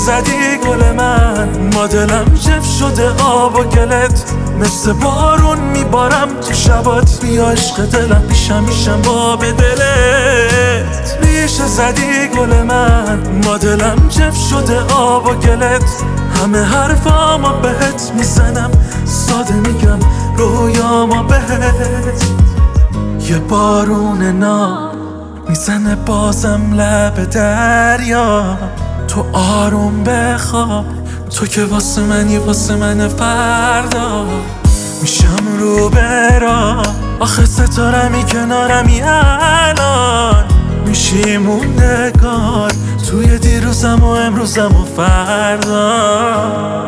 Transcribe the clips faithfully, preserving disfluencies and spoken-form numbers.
زدی گل من، ما دلم جف شده آب و گلت، مثل بارون میبارم تو شبات. بیا عشق دلم پیشم میشم با به دلت. ریشه زدی گل من، ما دلم جف شده آب و گلت، همه حرفامو بهت میزنم، ساده میگم رویامو بهت. یه بارون ناب میزنه بازم لب دریا، تو آروم بخواب، تو که واسه منی واسه من فردا. میشم رو برا آخه ستارمی کنارمی الان، میشی موندگار توی دیروزم و امروزم و فردا.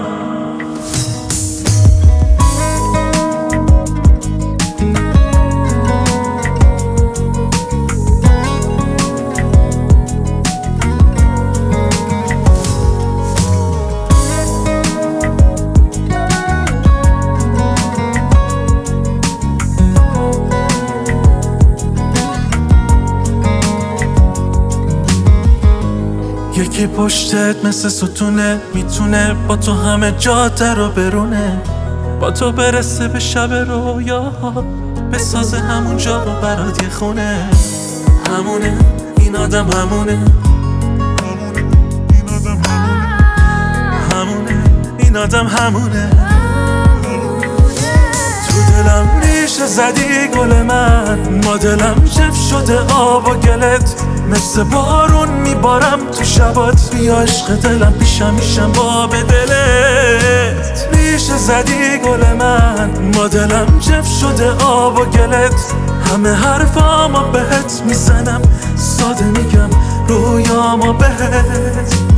یکی پشتت مثل ستونه، میتونه با تو همه جاده رو برونه، با تو برسه به شب رویاها، بسازه همون جا رو برات یه خونه. همونه این آدم، همونه همونه این آدم، همونه. تو دلم ریشه زدی گل من، ما دلم جف شده آب و گلت، مثل بارون میبارم تو شبات. بیا عشق دلم پیشم میشم با به دلت. ریشه زدی گل من، ما دلم جف شده آب و گلت، همه حرفامو بهت میزنم، ساده میگم رویامو بهت.